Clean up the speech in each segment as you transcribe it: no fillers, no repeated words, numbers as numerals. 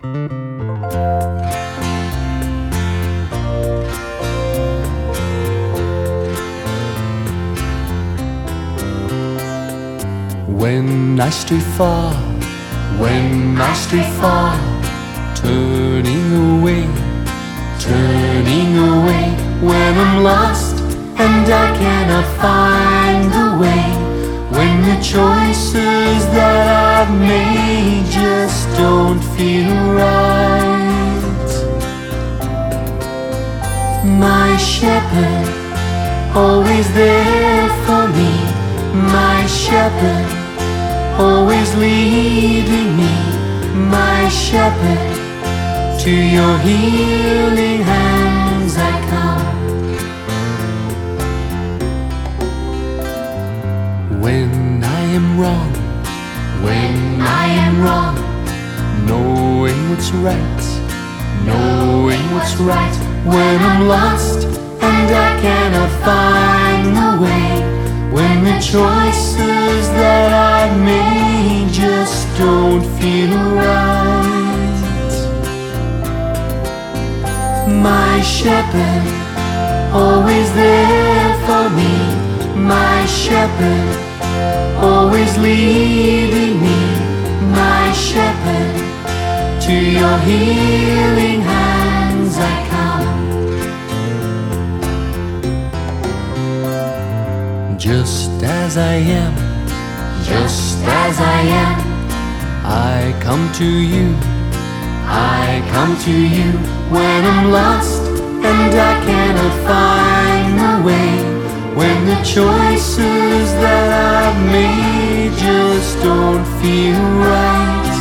When I stray far, when I stray far, turning away, when I'm lost and I cannot find the way, when the choices that I've made just don't feel right. My shepherd, always there for me, my shepherd, always leading me, my shepherd, to your healing hands I come. When I am wrong, when I am wrong, knowing what's right, knowing what's right, when I'm lost and I cannot find the way, when the choices that I've made just don't feel right. My shepherd, always there for me, my shepherd, always leading me, my shepherd, to your healing hands I come. Just as I am, just as I am, I come to you, I come to you, when I'm lost and I cannot find the way, when the choices that I've made just don't feel right.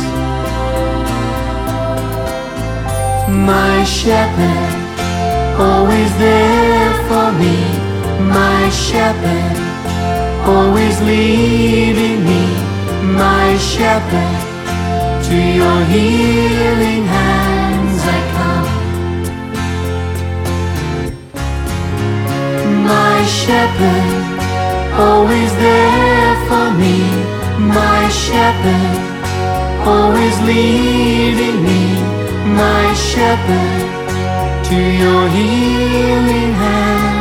My shepherd, always there for me, my shepherd, always leading me, my shepherd, to your healing hands I come. My shepherd, always there for me, my shepherd, always leading me, my shepherd, to your healing hands.